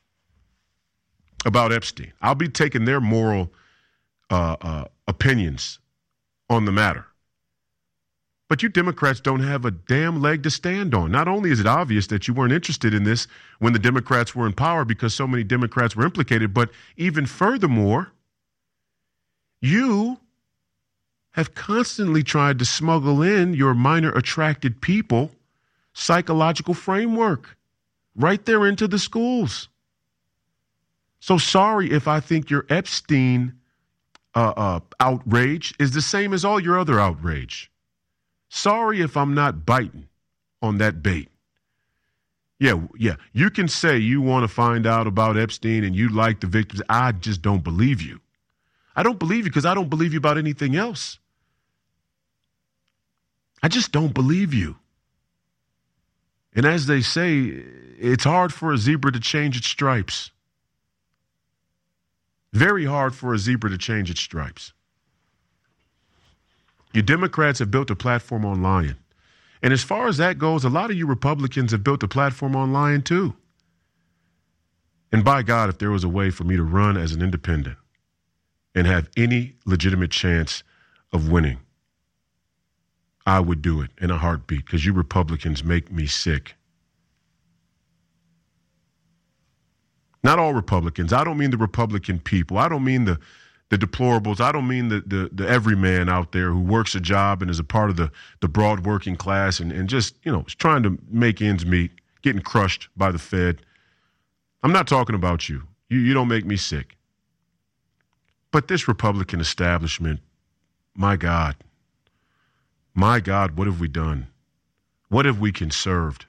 about Epstein. I'll be taking their moral opinions on the matter. But you Democrats don't have a damn leg to stand on. Not only is it obvious that you weren't interested in this when the Democrats were in power because so many Democrats were implicated, but even furthermore, you have constantly tried to smuggle in your minor attracted people psychological framework right there into the schools. So sorry if I think your Epstein outrage is the same as all your other outrage. Sorry if I'm not biting on that bait. Yeah, you can say you want to find out about Epstein and you like the victims. I just don't believe you. I don't believe you because I don't believe you about anything else. I just don't believe you. And as they say, it's hard for a zebra to change its stripes. Very hard for a zebra to change its stripes. You Democrats have built a platform on lying. And as far as that goes, a lot of you Republicans have built a platform on lying too. And by God, if there was a way for me to run as an independent and have any legitimate chance of winning, I would do it in a heartbeat because you Republicans make me sick. Not all Republicans. I don't mean the Republican people. I don't mean the deplorables. I don't mean the everyman out there who works a job and is a part of the broad working class and just, is trying to make ends meet, getting crushed by the Fed. I'm not talking about you. You don't make me sick. But this Republican establishment, my God, what have we done? What have we conserved?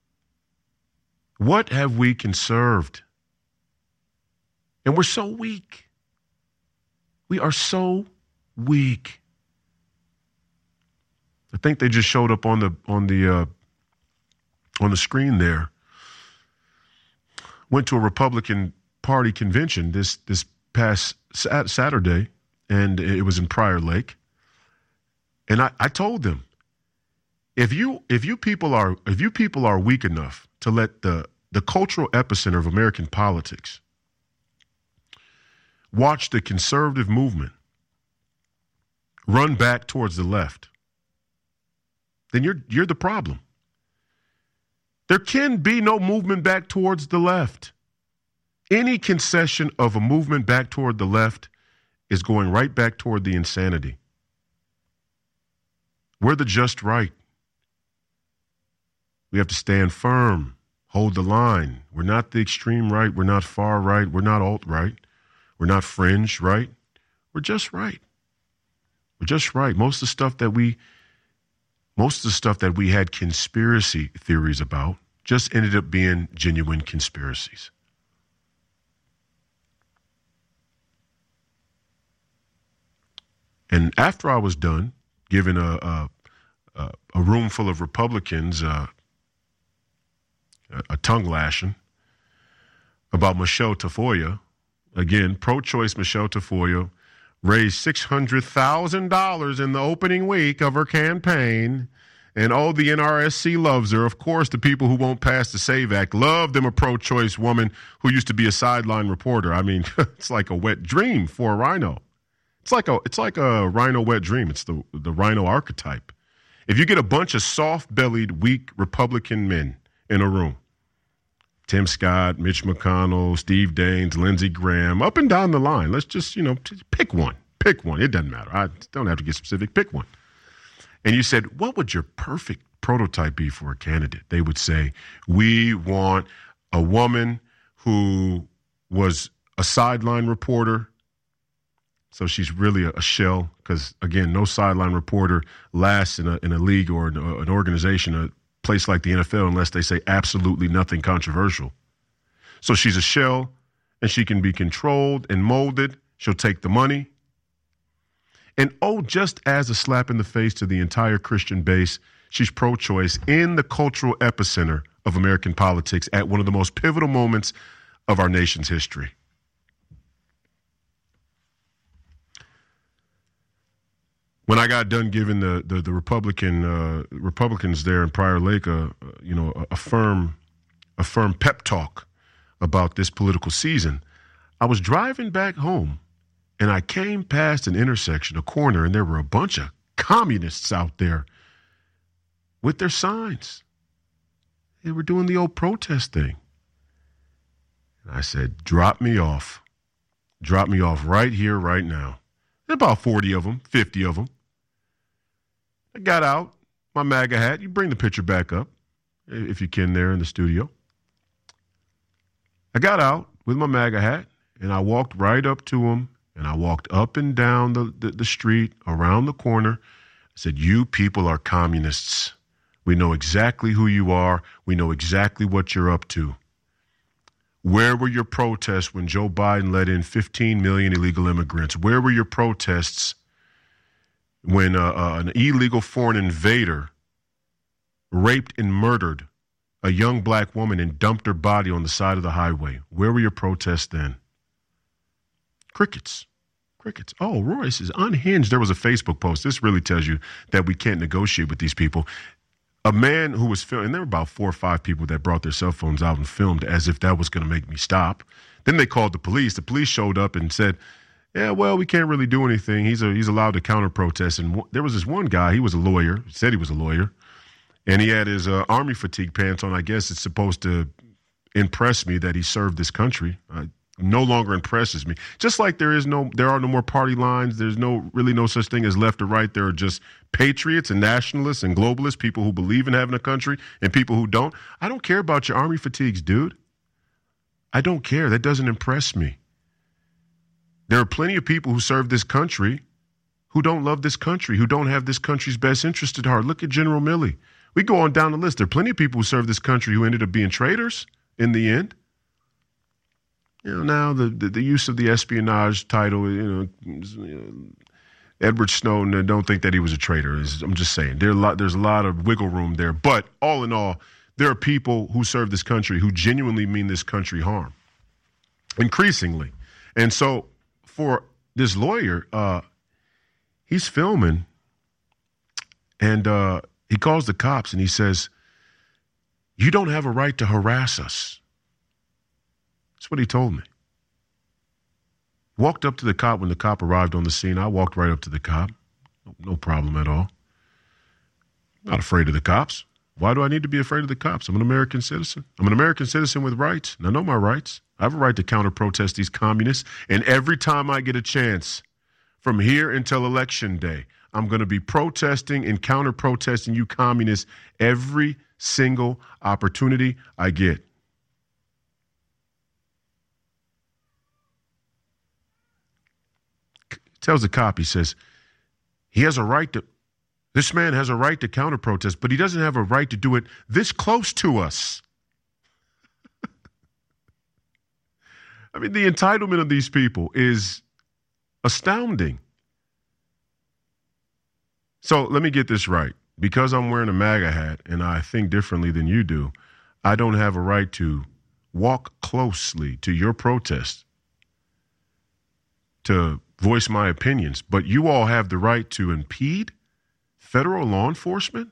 What have we conserved? And we're so weak. We are so weak. I think they just showed up on the screen there. Went to a Republican Party convention this past Saturday, and it was in Prior Lake. And I told them, if you people are weak enough to let the cultural epicenter of American politics watch the conservative movement run back towards the left, then you're the problem. There can be no movement back towards the left. Any concession of a movement back toward the left is going right back toward the insanity. We're the just right. We have to stand firm, hold the line. We're not the extreme right. We're not far right. We're not alt-right. We're not fringe right. We're just right. We're just right. Most of the stuff that we had conspiracy theories about just ended up being genuine conspiracies. And after I was done giving a room full of Republicans a tongue lashing about Michelle Tafoya, again, pro-choice Michelle Tafoya raised $600,000 in the opening week of her campaign. And oh, the NRSC loves her. Of course, the people who won't pass the SAVE Act love them a pro-choice woman who used to be a sideline reporter. I mean, it's like a wet dream for a rhino. It's like a rhino wet dream. It's the rhino archetype. If you get a bunch of soft-bellied, weak Republican men in a room, Tim Scott, Mitch McConnell, Steve Daines, Lindsey Graham, up and down the line. Let's just, pick one. Pick one. It doesn't matter. I don't have to get specific. Pick one. And you said, what would your perfect prototype be for a candidate? They would say, we want a woman who was a sideline reporter. So she's really a shell because, again, no sideline reporter lasts in a league or an organization, a place like the NFL, unless they say absolutely nothing controversial. So she's a shell, and she can be controlled and molded. She'll take the money. And, just as a slap in the face to the entire Christian base, she's pro-choice in the cultural epicenter of American politics at one of the most pivotal moments of our nation's history. When I got done giving the Republicans there in Prior Lake a firm pep talk about this political season, I was driving back home and I came past an intersection, a corner, and there were a bunch of communists out there with their signs. They were doing the old protest thing. And I said, drop me off. Drop me off right here, right now. About 40 of them, 50 of them. I got out, my MAGA hat. You bring the picture back up, if you can, there in the studio. I got out with my MAGA hat, and I walked right up to them, and I walked up and down the street, around the corner. I said, you people are communists. We know exactly who you are. We know exactly what you're up to. Where were your protests when Joe Biden let in 15 million illegal immigrants? Where were your protests when an illegal foreign invader raped and murdered a young black woman and dumped her body on the side of the highway? Where were your protests then? Crickets. Oh, Royce is unhinged. There was a Facebook post. This really tells you that we can't negotiate with these people. A man who was filming, and there were about 4 or 5 people that brought their cell phones out and filmed as if that was going to make me stop. Then they called the police. The police showed up and said, yeah, well, we can't really do anything. He's allowed to counter-protest. And there was this one guy, he was a lawyer, said he was a lawyer, and he had his army fatigue pants on. I guess it's supposed to impress me that he served this country. No longer impresses me. Just like there are no more party lines. There's really no such thing as left or right. There are just patriots and nationalists and globalists, people who believe in having a country and people who don't. I don't care about your army fatigues, dude. I don't care. That doesn't impress me. There are plenty of people who serve this country who don't love this country, who don't have this country's best interest at heart. Look at General Milley. We go on down the list. There are plenty of people who serve this country who ended up being traitors in the end. Now the use of the espionage title, Edward Snowden, I don't think that he was a traitor. I'm just saying there's a lot of wiggle room there. But all in all, there are people who serve this country who genuinely mean this country harm, increasingly. And so for this lawyer, he's filming, and he calls the cops and he says, "You don't have a right to harass us." That's what he told me. Walked up to the cop when the cop arrived on the scene. I walked right up to the cop. No problem at all. Not afraid of the cops. Why do I need to be afraid of the cops? I'm an American citizen. I'm an American citizen with rights, and I know my rights. I have a right to counter-protest these communists, and every time I get a chance, from here until Election Day, I'm going to be protesting and counter-protesting you communists every single opportunity I get. Tells the cop, he says, this man has a right to counter-protest, but he doesn't have a right to do it this close to us. I mean, the entitlement of these people is astounding. So let me get this right. Because I'm wearing a MAGA hat and I think differently than you do, I don't have a right to walk closely to your protest, to voice my opinions, but you all have the right to impede federal law enforcement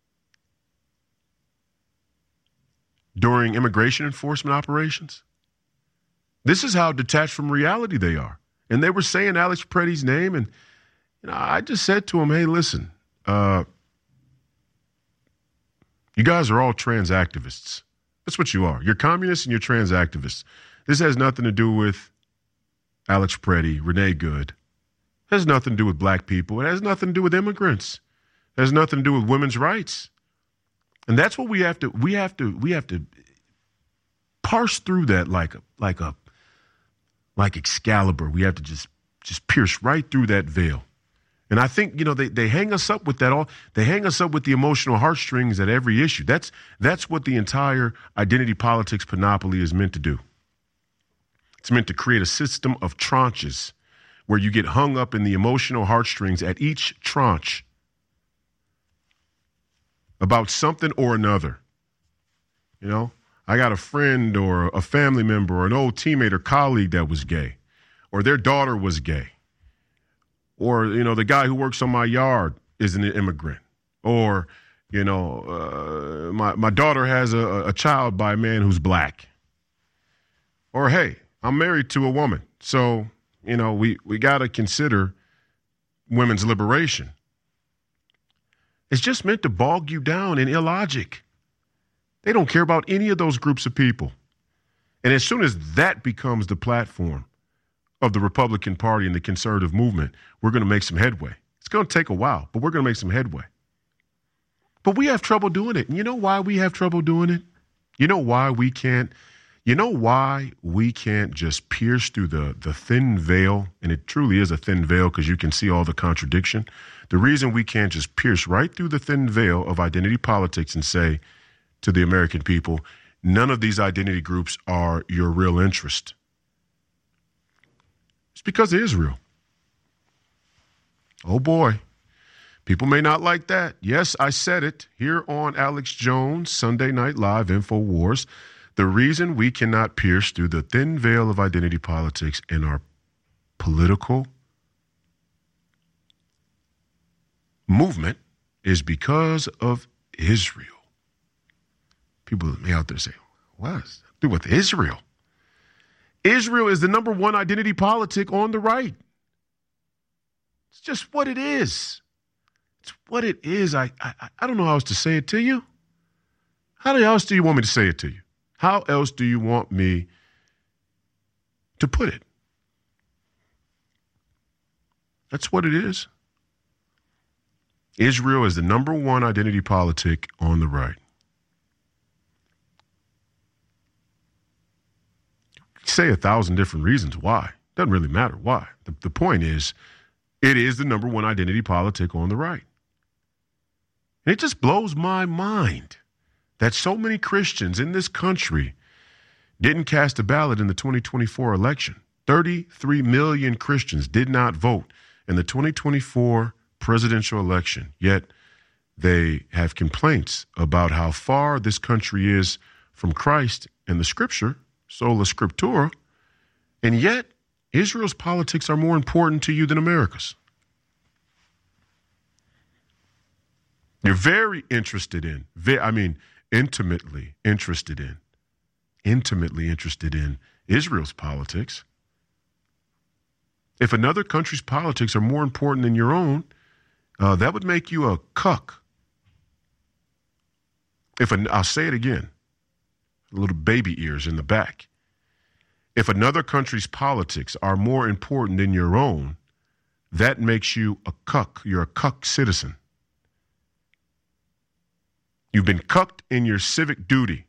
during immigration enforcement operations? This is how detached from reality they are. And they were saying Alex Preddy's name, and I just said to him, hey, listen, you guys are all trans activists. That's what you are. You're communists and you're trans activists. This has nothing to do with Alex Preddy, Renee Good. It has nothing to do with black people. It has nothing to do with immigrants. It has nothing to do with women's rights. And that's what we have to parse through that like Excalibur. We have to just pierce right through that veil. And I think, they hang us up with that all. They hang us up with the emotional heartstrings at every issue. That's what the entire identity politics panoply is meant to do. It's meant to create a system of tranches where you get hung up in the emotional heartstrings at each tranche about something or another. I got a friend or a family member or an old teammate or colleague that was gay, or their daughter was gay, or, the guy who works on my yard is an immigrant, or, my daughter has a child by a man who's black, or, hey, I'm married to a woman. So, we got to consider women's liberation. It's just meant to bog you down in illogic. They don't care about any of those groups of people. And as soon as that becomes the platform of the Republican Party and the conservative movement, we're going to make some headway. It's going to take a while, but we're going to make some headway. But we have trouble doing it. And you know why we have trouble doing it? You know why we can't just pierce through the thin veil, and it truly is a thin veil because you can see all the contradiction. The reason we can't just pierce right through the thin veil of identity politics and say to the American people, none of these identity groups are your real interest. It's because of Israel. Oh boy. People may not like that. Yes, I said it here on Alex Jones, Sunday Night Live, InfoWars. The reason we cannot pierce through the thin veil of identity politics in our political movement is because of Israel. People may out there say, what does that do with Israel? Israel is the number one identity politic on the right. It's just what it is. It's what it is. I don't know how else to say it to you. How else do you want me to say it to you? How else do you want me to put it? That's what it is. Israel is the number one identity politic on the right. You say 1,000 different reasons why. Doesn't really matter why. The point is, it is the number one identity politic on the right. And it just blows my mind that so many Christians in this country didn't cast a ballot in the 2024 election. 33 million Christians did not vote in the 2024 presidential election, yet they have complaints about how far this country is from Christ and the scripture, sola scriptura, and yet Israel's politics are more important to you than America's. You're very interested in, intimately interested in Israel's politics. If another country's politics are more important than your own, that would make you a cuck. I'll say it again, little baby ears in the back. If another country's politics are more important than your own, that makes you a cuck. You're a cuck citizen. You've been cucked in your civic duty.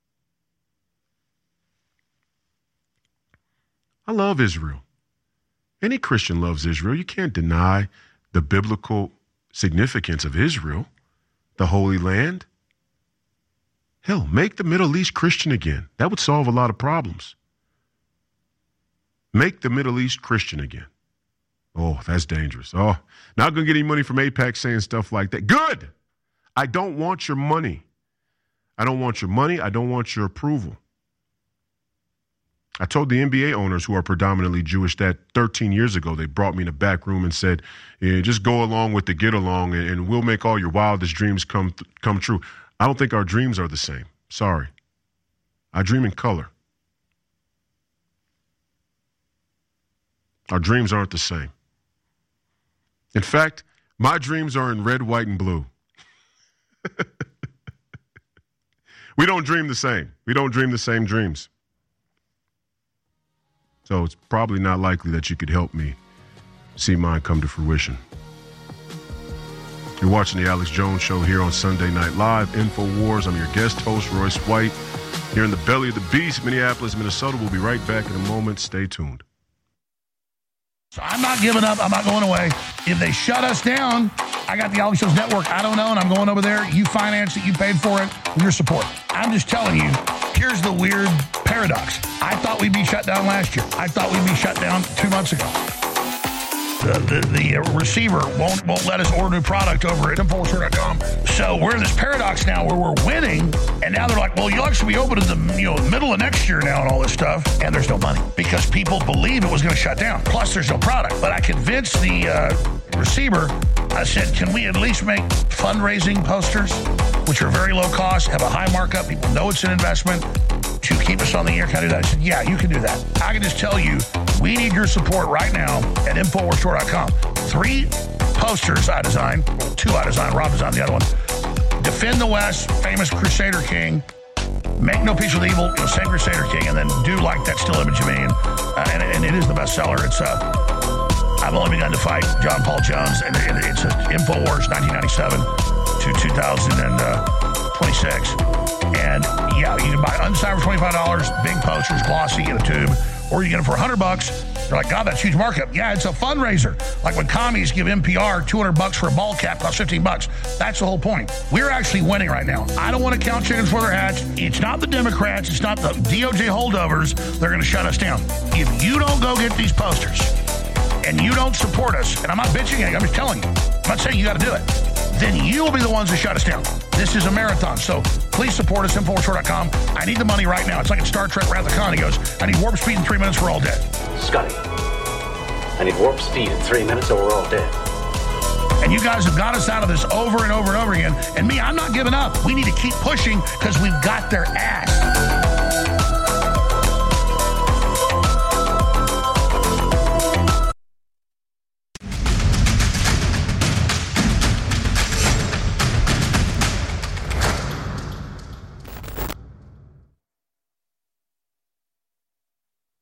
I love Israel. Any Christian loves Israel. You can't deny the biblical significance of Israel, the Holy Land. Hell, make the Middle East Christian again. That would solve a lot of problems. Make the Middle East Christian again. Oh, that's dangerous. Oh, not going to get any money from AIPAC saying stuff like that. Good. I don't want your money. I don't want your money. I don't want your approval. I told the NBA owners who are predominantly Jewish that 13 years ago, they brought me in a back room and said, just go along with the get along and we'll make all your wildest dreams come true. I don't think our dreams are the same. Sorry. I dream in color. Our dreams aren't the same. In fact, my dreams are in red, white, and blue. We don't dream the same. We don't dream the same dreams. So it's probably not likely that you could help me see mine come to fruition. You're watching the Alex Jones Show here on Sunday Night Live, InfoWars. I'm your guest host, Royce White, here in the belly of the beast, Minneapolis, Minnesota. We'll be right back in a moment. Stay tuned. So I'm not giving up. I'm not going away. If they shut us down, I got the Alex Jones Network. I don't know, and I'm going over there. You financed it. You paid for it with your support. I'm just telling you, here's the weird paradox. I thought we'd be shut down last year. I thought we'd be shut down 2 months ago. The receiver won't let us order new product over at InfoWars.com. So we're in this paradox now where we're winning, and now they're like, well, you'll actually be open in the middle of next year now and all this stuff, and there's no money because people believe it was going to shut down. Plus, there's no product. But I convinced the receiver. I said, can we at least make fundraising posters, which are very low cost, have a high markup, people know it's an investment, to keep us on the air? Can I do that? I said, yeah, you can do that. I can just tell you, we need your support right now at InfoWarsStore.com. 3 posters I designed, 2 I designed, Rob designed the other one. Defend the West, famous Crusader King. Make no peace with evil, same Crusader King, and then do like that still image of me. And it is the bestseller. It's I've only begun to fight John Paul Jones, and it's InfoWars 1997 to 2026. And yeah, you can buy unsigned for $25, big posters, glossy in a tube, or you get it for $100. You're like, God, that's huge markup. Yeah, it's a fundraiser. Like when commies give NPR $200 for a ball cap, costs $15. That's the whole point. We're actually winning right now. I don't want to count chickens before they're hatched. It's not the Democrats. It's not the DOJ holdovers. They're going to shut us down. If you don't go get these posters and you don't support us, and I'm not bitching, I'm just telling you. I'm not saying you got to do it. Then you will be the ones that shut us down. This is a marathon, so please support us, InfoWarsStore.com. I need the money right now. It's like in Star Trek Wrath of Khan. He goes, I need warp speed in 3 minutes, we're all dead. Scotty, I need warp speed in 3 minutes or we're all dead. And you guys have got us out of this over and over and over again. And me, I'm not giving up. We need to keep pushing because we've got their ass.